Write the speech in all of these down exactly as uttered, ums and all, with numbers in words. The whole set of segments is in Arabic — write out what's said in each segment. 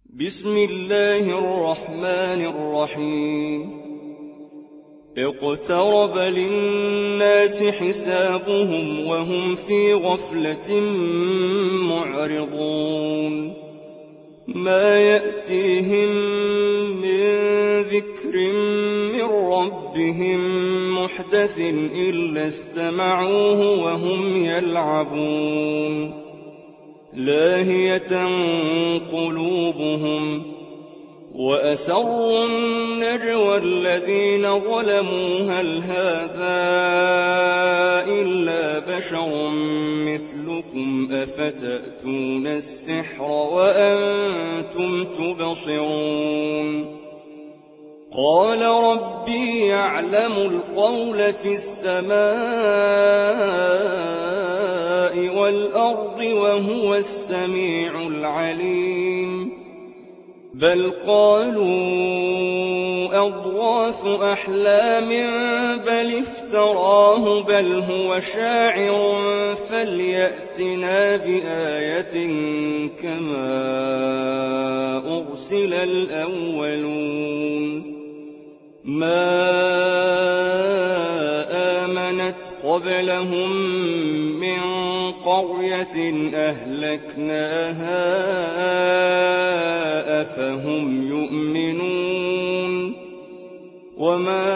بسم الله الرحمن الرحيم اقترب للناس حسابهم وهم في غفلة معرضون ما يأتيهم من ذكر من ربهم محدث إلا استمعوه وهم يلعبون لاهية قلوبهم وأسروا النجوى الذين ظلموا هل هذا إلا بشر مثلكم أفتأتون السحر وأنتم تبصرون قال ربي يعلم القول في السماء والأرض وهو السميع العليم بل قالوا أضغاث أحلام بل افتراه بل هو شاعر فليأتنا بآية كما أرسل الأولون ما آمنت قبلهم من قرية أهلكناها أفهم يؤمنون وما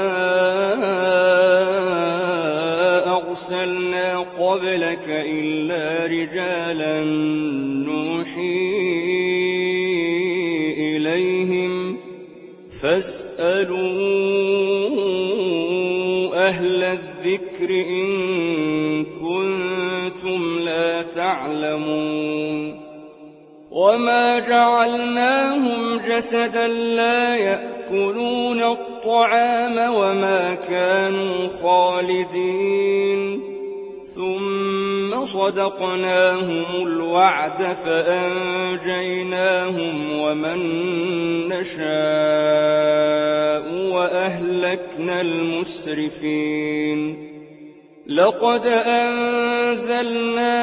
أرسلنا قبلك إلا رجالا نوحي إليهم فاسألوا أهل الذكر إن كنتم لا تعلمون وما جعلناهم جسدا لا يأكلون الطعام وما كانوا خالدين ثم صدقناهم الوعد فأنجيناهم ومن نشاء وأهلكنا المسرفين لقد أنزلنا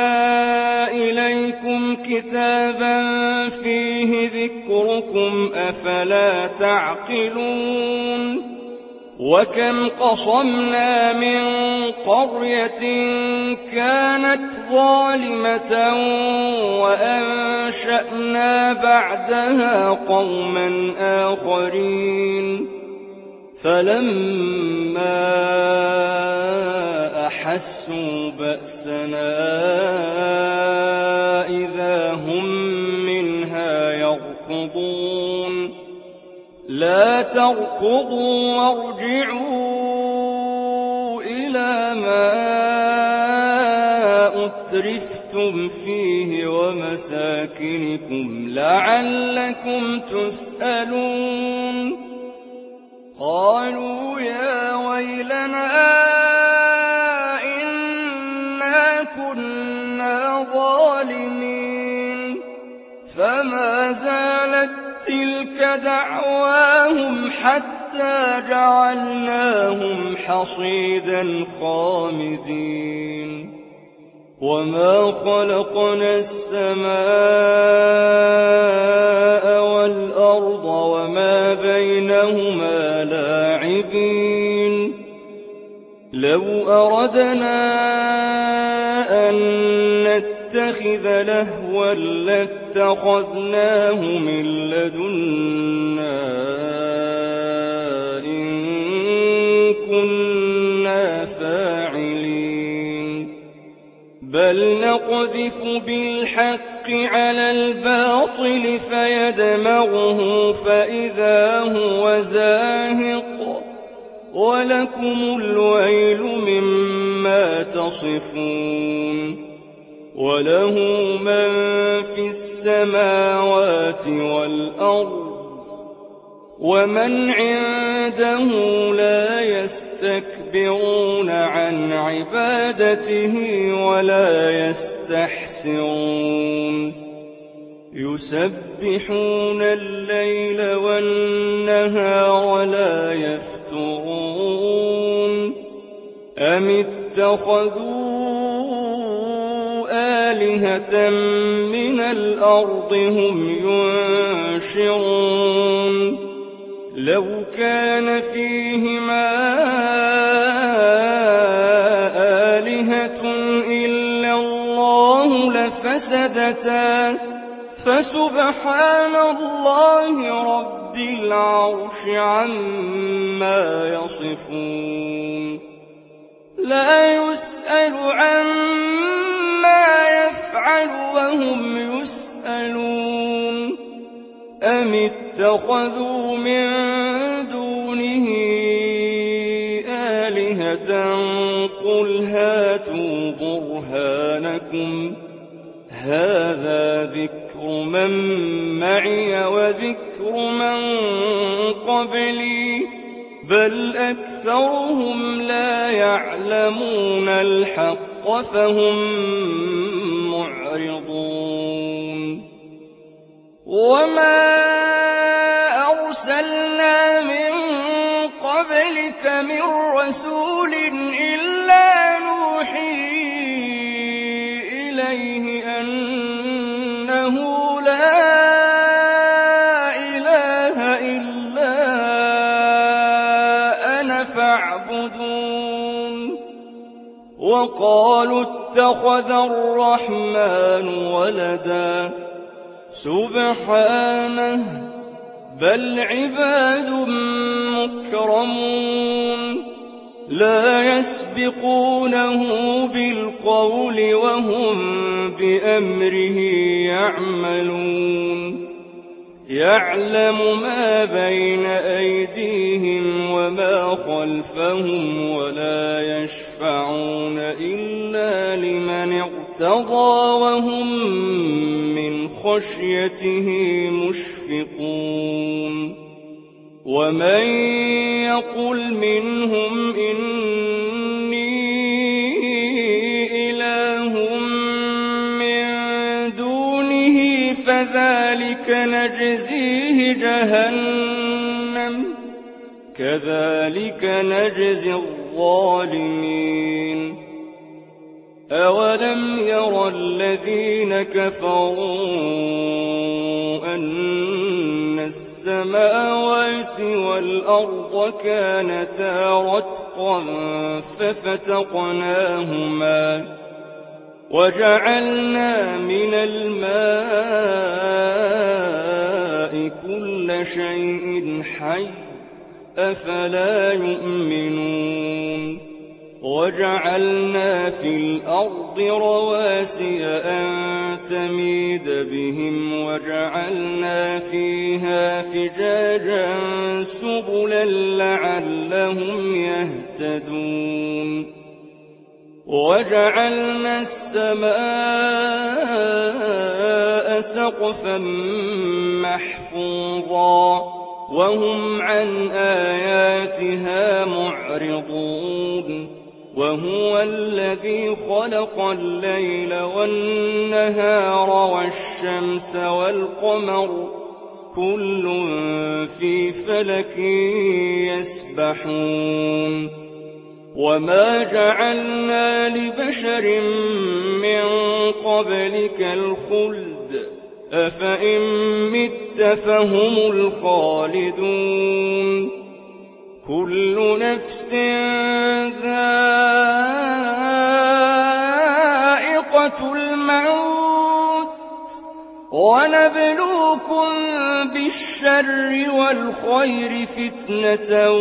إليكم كتابا فيه ذكركم أفلا تعقلون وكم قصمنا من قرية كانت ظالمة وأنشأنا بعدها قوما آخرين فلما أحسوا بأسنا إذا هم منها يركضون لا تركضوا وارجعوا إلى ما أترفتم فيه ومساكنكم لعلكم تسألون قالوا يا ويلنا إنا كنا ظالمين فما زالت تلك دعواهم حتى جعلناهم حصيدا خامدين وما خلقنا السماء والأرض وما بينهما لاعبين لو أردنا أن نتخذ لهوا لاتخذناه من لدنا إن كنا فاعلين بل نقذف بالحق على الباطل فيدمغه فإذا هو زاهق ولكم الويل مما تصفون وله من في السماوات والأرض ومن عنده لا يستكبرون عن عبادته ولا يستحسرون يسبحون الليل والنهار لا يفترون أم اتخذوا آلهة من الأرض هم ينشرون لو كان فيهما آلهة إلا الله لفسدتا فسبحان الله رب العرش عما يصفون لا يسأل عما يفعل وهم يسألون أم اتخذوا من دونه آلهة قل هاتوا برهانكم هذا ذكر من معي وذكر من قبلي بل أكثرهم لا يعلمون الحق فهم معرضون وما أرسلنا من قبلك من رسول إلا نوحي إليه أنه لا إله إلا أنا فاعبدون وقالوا اتخذ الرحمن ولدا سبحانه بل عباد مكرمون لا يسبقونه بالقول وهم بأمره يعملون يعلم ما بين أيديهم وما خلفهم ولا يشفعون إلا لمن ارتضى وهم من خشيته مشفقون ومن يقل منهم إني إله من دونه فذلك نجزيه جهنم كذلك نجزي الظالمين أولم ير الذين كفروا أن السماوات والأرض كانتا رتقا ففتقناهما وجعلنا من الماء كل شيء حي أفلا يؤمنون وجعلنا في الأرض رواسي أن تميد بهم وجعلنا فيها فجاجا سبلا لعلهم يهتدون وجعلنا السماء سقفا محفوظا وهم عن آياتها معرضون وهو الذي خلق الليل والنهار والشمس والقمر كل في فلك يسبحون وما جعلنا لبشر من قبلك الخلد أفإن مت فهم الخالدون كل نفس ذائقة الموت ونبلوكم بالشر والخير فتنة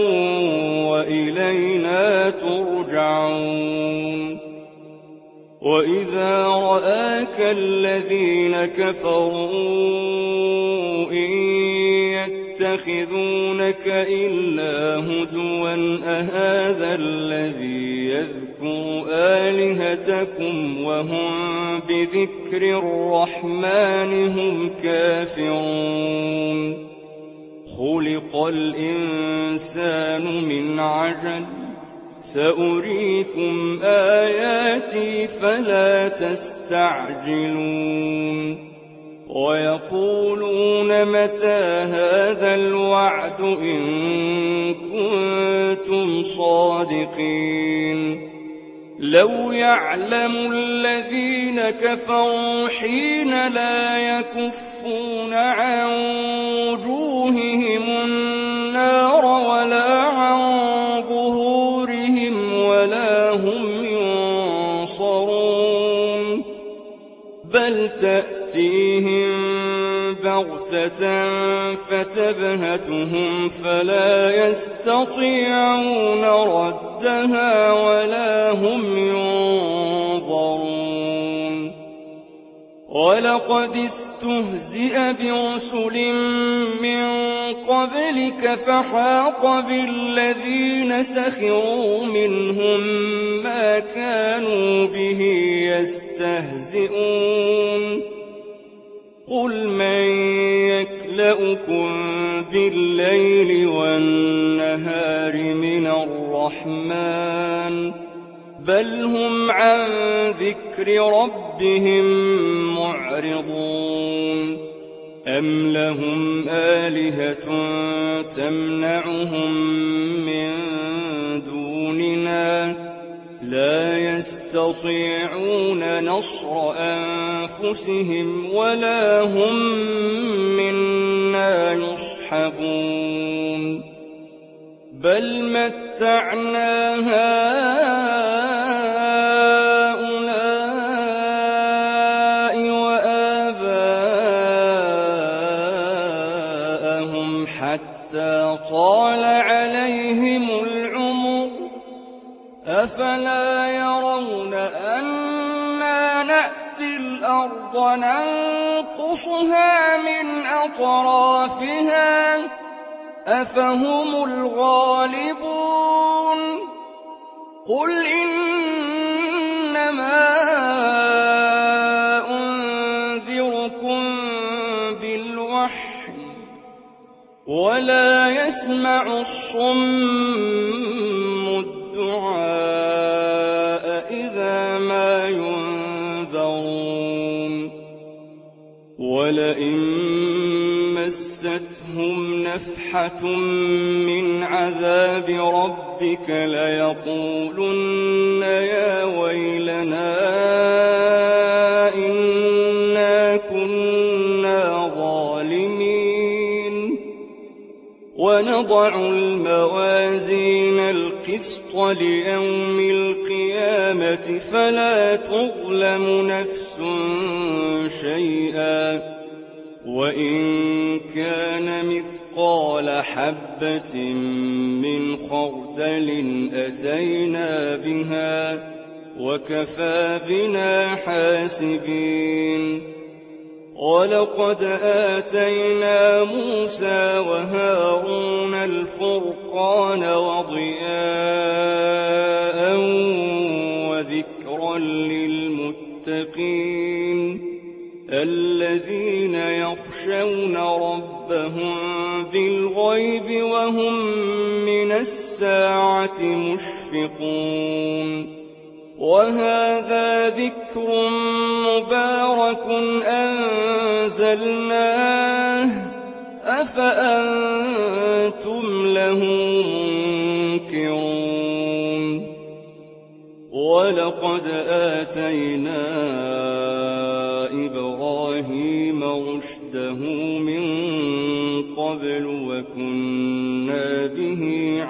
وإلينا ترجعون وإذا رآك الذين كفروا إن يتخذونك إلا هزوا أهذا الذي يذكر آلهتكم وهم بذكر الرحمن هم كافرون خلق الإنسان من عجل سأريكم آياتي فلا تستعجلون ويقولون متى هذا الوعد إن كنتم صادقين لو يعلم الذين كفروا حين لا يكفون عن وجوههم النار ولا عن ظهورهم ولا هم ينصرون بل تأتيهم بغتة فتبهتهم فلا يستطيعون ردها ولا هم ينظرون ولقد استهزئ برسل من قبلك فحاق بالذين سخروا منهم ما كانوا به يستهزئون قل من يكلؤكم بالليل والنهار من الرحمن بل هم عن ذكر ربهم معرضون أم لهم آلهة تمنعهم من دوننا لا يستطيعون نصر أنفسهم ولا هم منا يصحبون بل متعنا هؤلاء وآباءهم حتى طال عليهم العمر أفلا يرون أنا نأتي الأرض ننقصها من أطرافها أفهم الغالبون قل إنما أنذركم بالوحي ولا يسمع الصم الدعاء إذا ما ينذرون ولئن مستهم نفحة من عذاب ربك ليقولن يا ويلنا إنا كنا ظالمين ونضع الموازين القسط ليوم القيامة فلا تظلم نفس شيئا وإن كان مثقال حبة من خردل أتينا بها وكفى بنا حاسبين ولقد آتينا موسى وهارون الفرقان وضياء وذكرا للمتقين الذين يخشون ربهم بالغيب وهم من الساعة مشفقون وهذا ذكر مبارك أنزلناه أفأنتم له منكرون ولقد آتينا إبراهيم رشده من قبل وكنا به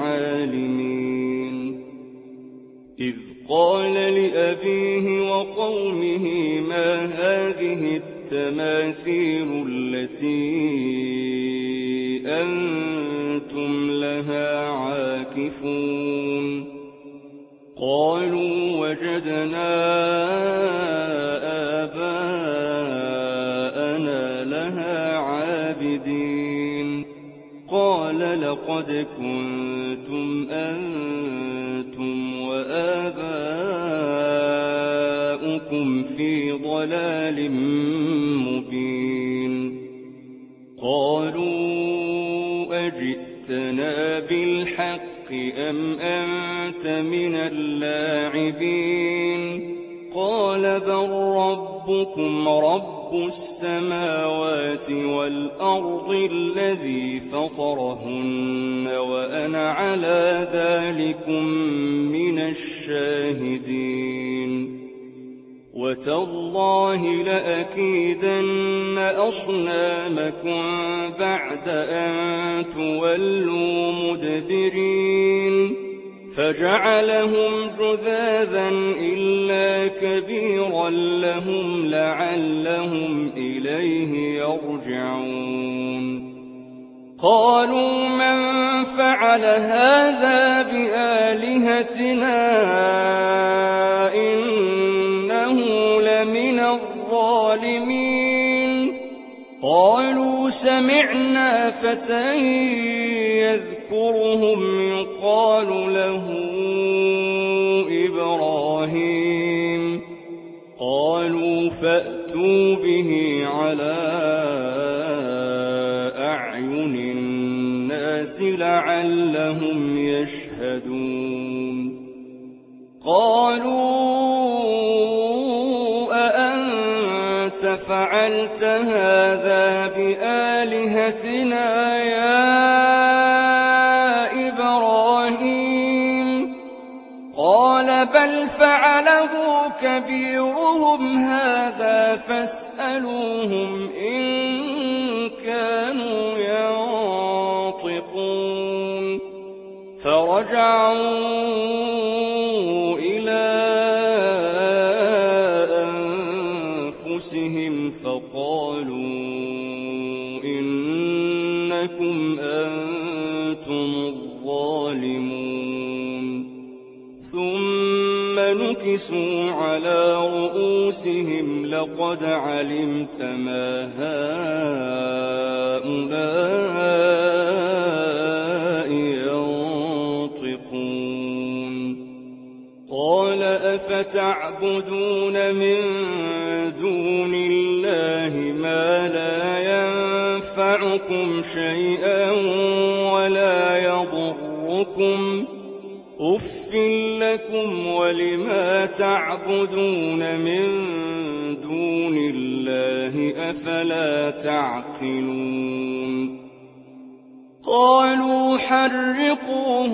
عالمين إذ قال لأبيه وقومه ما هذه التماثيل التي أنتم لها عاكفون قالوا وجدنا آباءنا لها عابدين قال لقد كنتم أنتم وآباؤكم في ضلال مبين قالوا أجئتنا بالحق أم أنت من اللاعبين قال بل ربكم رب رب السماوات والأرض الذي فطرهن وأنا على ذلكم من الشاهدين وتالله لأكيدن أصنامكم بعد أن تولوا مدبرين فجعلهم جذاذا إلا كبيرا لهم لعلهم إليه يرجعون قالوا من فعل هذا بآلهتنا إنه لمن الظالمين قالوا سمعنا فتى يذكرهم يقال له إبراهيم قالوا فأتوا به على أعين الناس لعلهم يشهدون قالوا أأنت فعلت هذا بآلهتنا يا إبراهيم قال بل فعله كبيرهم هذا فاسألوهم إن كانوا ينطقون فرجعوا إلى أنفسهم فقالوا إنكم أنتم الظالمون ثم نكسوا على رؤوسهم لقد علمت ما هؤلاء ينطقون قال أفتعبدون من دون الله ما لا ينفعكم شيئا ولا يضركم أف لكم ولما تعبدون من دون الله أفلا تعقلون قالوا حرقوه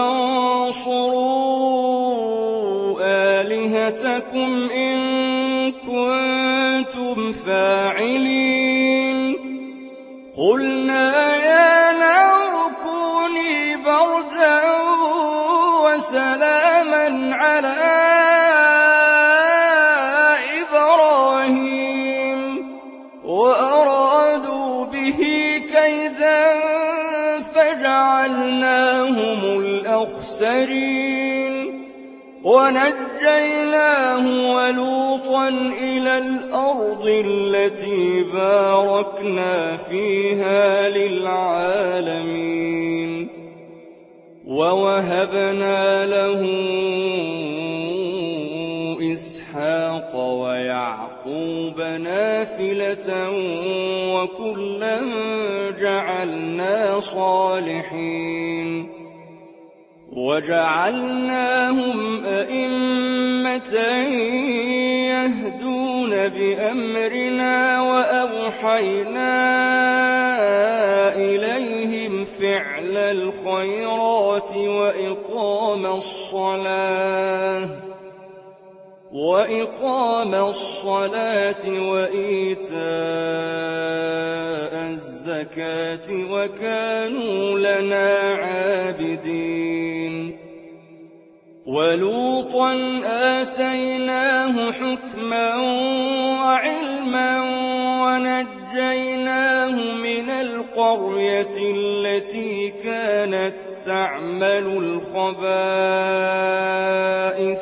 وانصروا آلهتكم إن كنتم فاعلين قلنا يا نار كوني بردا وسلاما على إبراهيم وأرادوا به كيدا فجعلناهم الأخسرين ونجيناه ولوطا إلى الأرض التي باركنا فيها للعالمين ووهبنا له إسحاق ويعقوب نافلة وكلا جعلنا صالحين وجعلناهم أئمة يهدون بأمرنا وأوحينا إليهم فعل الخيرات وإقام الصلاة وإقام الصلاة وإيتاء الزكاة وكانوا لنا عابدين ولوطا آتيناه حكما وعلما ونجيناه من القرية التي كانت تعمل الخبائث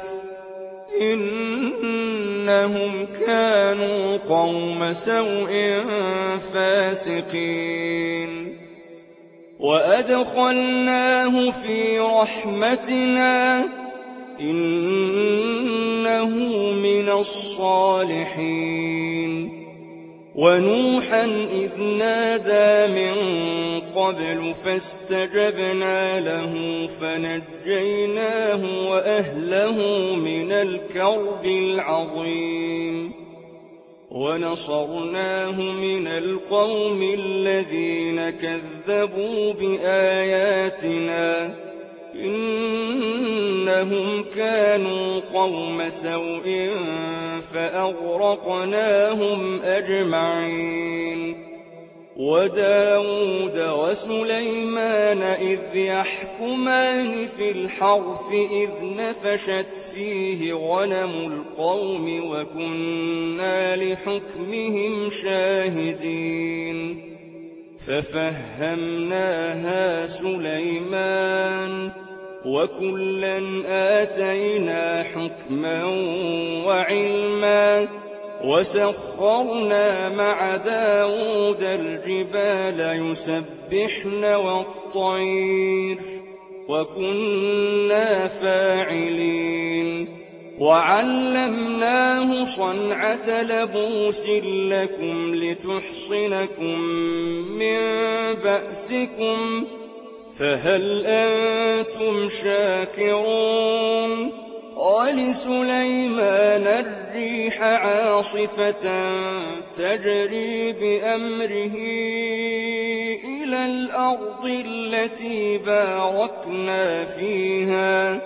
إنهم كانوا قوم سوء فاسقين وأدخلناه في رحمتنا إنه من الصالحين ونوحا إذ نادى من قبل فاستجبنا له فنجيناه وأهله من الكرب العظيم وَنَصَرْنَاهُ مِنَ الْقَوْمِ الَّذِينَ كَذَّبُوا بِآيَاتِنَا ۚ إِنَّهُمْ كَانُوا قَوْمَ سَوْءٍ فَأَغْرَقْنَاهُمْ أَجْمَعِينَ. وَدَاوُودَ وَسُلَيْمَانَ إِذْ يَحْكُمَانِ فِي الْحَرْثِ إِذْ نَفَشَتْ فِيهِ غَنَمُ الْقَوْمِ وَكُنَّا لِحُكْمِهِمْ شَاهِدِينَ. فَفَهَّمْنَاهَا سُلَيْمَانَ ۚ وَكُلًّا آتَيْنَا حُكْمًا وَعِلْمًا ۚ وَسَخَّرْنَا مَعَ دَاوُودَ الْجِبَالَ يُسَبِّحْنَ وَالطَّيْرَ ۚ وَكُنَّا فَاعِلِينَ. وَعَلَّمْنَاهُ صَنْعَةَ لَبُوسٍ لَّكُمْ لِتُحْصِنَكُم مِّن بَأْسِكُمْ ۖ فَهَلْ أَنتُمْ شَاكِرُونَ؟ وَلِسُلَيْمَانَ الرِّيحَ عَاصِفَةً تَجْرِي بِأَمْرِهِ إِلَى الْأَرْضِ الَّتِي بَارَكْنَا فِيهَا ۚ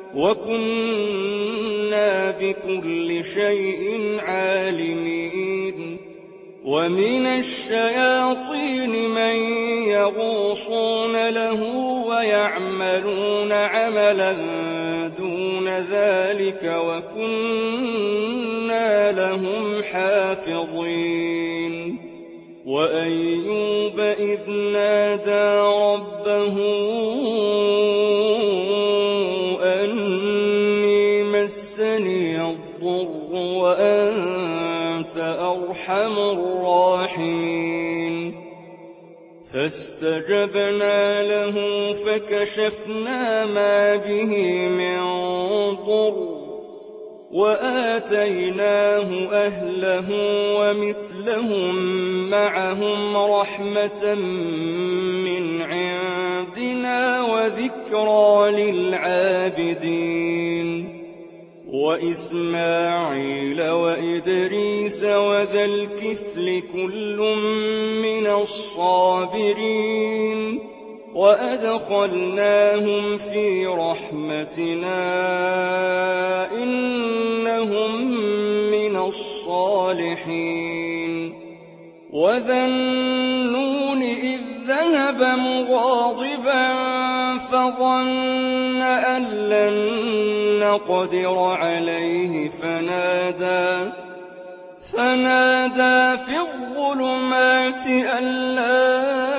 وَكُنَّا بِكُلِّ شَيْءٍ عَالِمِينَ. وَمِنَ الشَّيَاطِينِ مَن يَغُوصُونَ لَهُ وَيَعْمَلُونَ عَمَلًا دُونَ ذَٰلِكَ ۖ وَكُنَّا لَهُمْ حَافِظِينَ. وَأَيُّوبَ إِذْ نَادَىٰ رَبَّهُ أَنِّي مَسَّنِيَ الضُّرُّ وَأَنتَ أَرْحَمُ الرَّاحِمِينَ. فَاسْتَجَبْنَا لَهُ فَكَشَفْنَا مَا بِهِ مِن ضُرٍّ، وَآتَيْنَاهُ أَهْلَهُ وَمِثْلَهُم مَّعَهُمْ رَحْمَةً مِّنْ عِندِنَا وَذِكْرَىٰ لِلْعَابِدِينَ. وَإِسْمَاعِيلَ وَإِدْرِيسَ وَذَا الْكِفْلِ كُلٌّ مِّنَ الصَّابِرِينَ. وَأَدْخَلْنَاهُمْ فِي رَحْمَتِنَا ۖ إِنَّهُم مِّنَ الصَّالِحِينَ. وَذَا النُّونِ إِذ ذَّهَبَ مُغَاضِبًا فَظَنَّ أَن لَّن نَّقْدِرَ عَلَيْهِ فَنَادَىٰ فَنَادَىٰ فِي الظُّلُمَاتِ أَن لَّا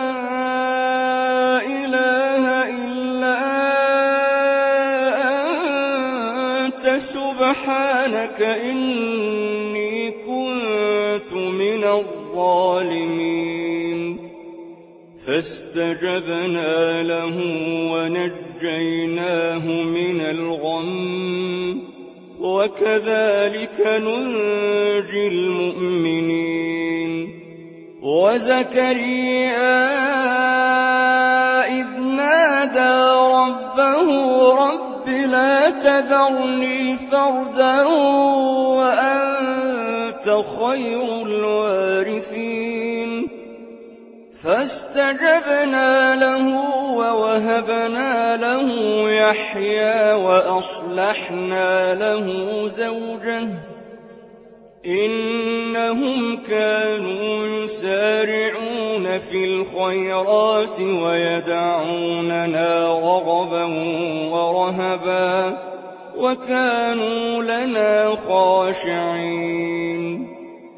إِلَٰهَ إِلَّا أَنتَ سُبْحَانَكَ إِنِّي كُنتُ مِنَ الظَّالِمِينَ. فَاسْتَجَبْنَا لَهُ وَنَجَّيْنَاهُ مِنَ الْغَمِّ ۚ وَكَذَٰلِكَ نُنجِي الْمُؤْمِنِينَ. وَزَكَرِيَّا إِذْ نَادَىٰ رَبَّهُ رَبِّ لَا تَذَرْنِي فَرْدًا وَأَنتَ خَيْرُ الْوَارِثِينَ. فَاسْتَجَبْنَا لَهُ وَوَهَبْنَا لَهُ يَحْيَىٰ وَأَصْلَحْنَا لَهُ زَوْجَهُ ۚ إِنَّهُمْ كَانُوا يُسَارِعُونَ فِي الْخَيْرَاتِ وَيَدْعُونَنَا رَغَبًا وَرَهَبًا ۖ وَكَانُوا لَنَا خَاشِعِينَ.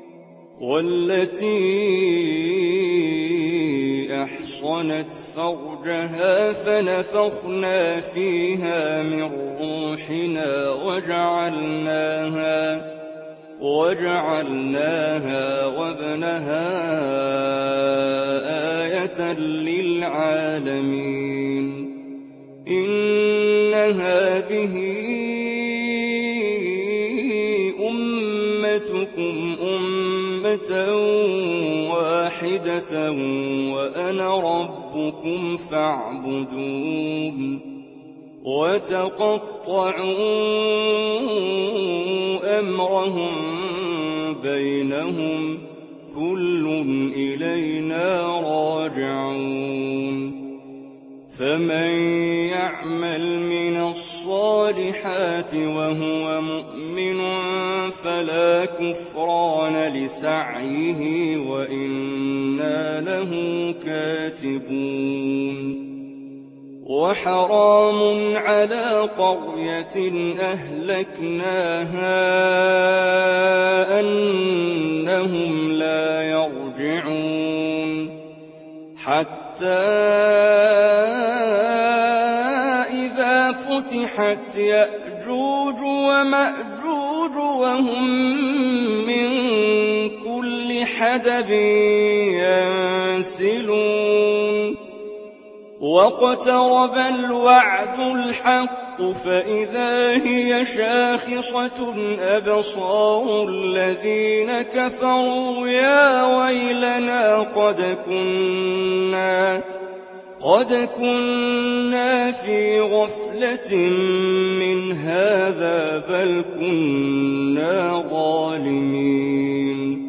وَالَّتِي أَحْصَنَتْ فَرْجَهَا فَنَفَخْنَا فِيهَا مِن رُّوحِنَا وَجَعَلْنَاهَا وَجَعَلْنَاهَا وَابْنَهَا آيَةً لِّلْعَالَمِينَ. إِنَّ هَٰذِهِ أُمَّتُكُمْ أُمَّةً وَاحِدَةً وَأَنَا رَبُّكُمْ فَاعْبُدُونِ. وَتَقَطَّعُوا أَمْرَهُم بينهم كل إلينا راجعون فمن يعمل من الصالحات وهو مؤمن فلا كفران لسعيه وإنا له كاتبون وحرام على قرية أهلكناها أنهم لا يرجعون حتى إذا فتحت يأجوج ومأجوج وهم من كل حدب ينسلون واقترب الوعد الحق فإذا هي شاخصة أبصار الذين كفروا يا ويلنا قد كنا قد كنا في غفلة من هذا بل كنا ظالمين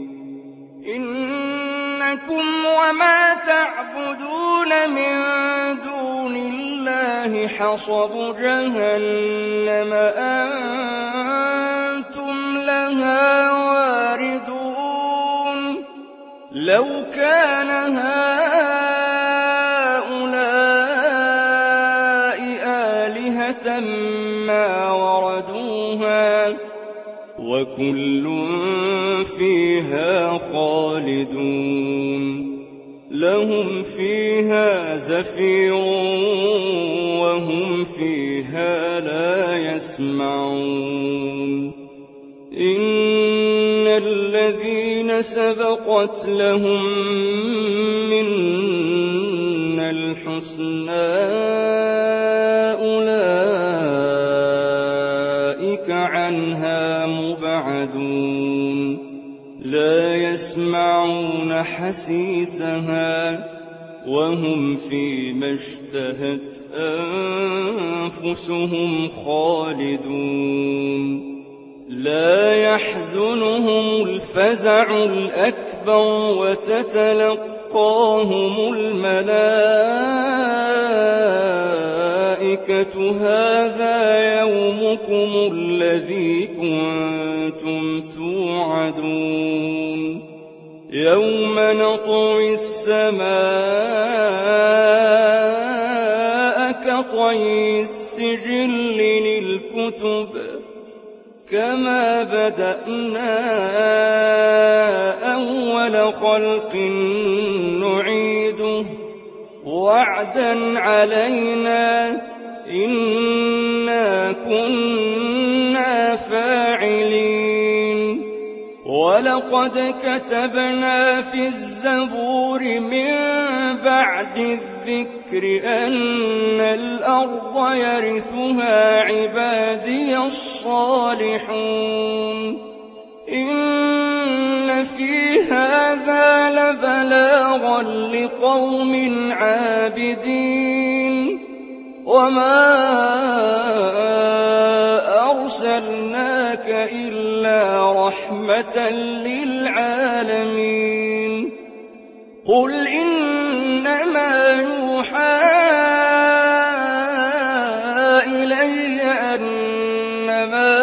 إنكم وما تعبدون من دون الله حصب جهنم أنتم لها واردون لو كان هؤلاء آلهة ما وردوها وكل فيها خالدون لهم فيها زفير وهم فيها لا يسمعون إن الذين سبقت لهم منا الحسنى أولئك عنها مبعدون لا يسمعون حسيسها وهم فيما اشتهت أنفسهم خالدون لا يحزنهم الفزع الأكبر وتتلقاهم الملائكة هذا يومكم الذي كنتم توعدون يوم نطوي السماء كطي السجل للكتب كما بدأنا أول خلق نعيده وعدا علينا إنا كنا فاعلين ولقد كتبنا في الزبور من بعد الذكر أن الأرض يرثها عبادي الصالحون إن في هذا لبلاغا لقوم عابدين وما أرسلناك إلا رحمة للعالمين قل إنما يوحى إلي أنما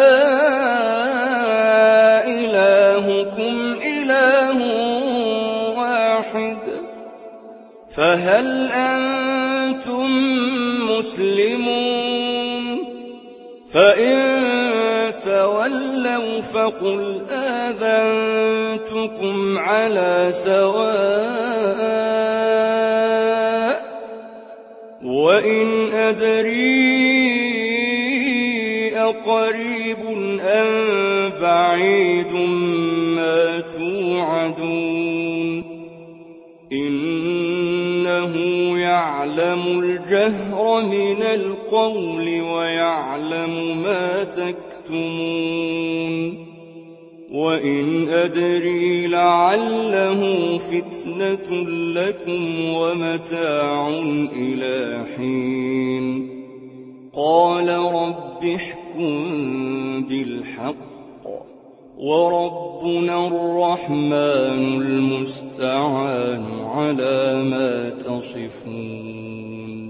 إلهكم إله واحد فهل أنتم مسلمون فإن تولوا فقل آذنتكم على سواء وإن أدري أقريب أم بعيد ما توعدون إنه يعلم الجهر من القول ويعلم ما تكتمون وإن أدري لعله فتنة لكم ومتاع إلى حين قال رب احكم بالحق وربنا الرحمن المستعان على ما تصفون.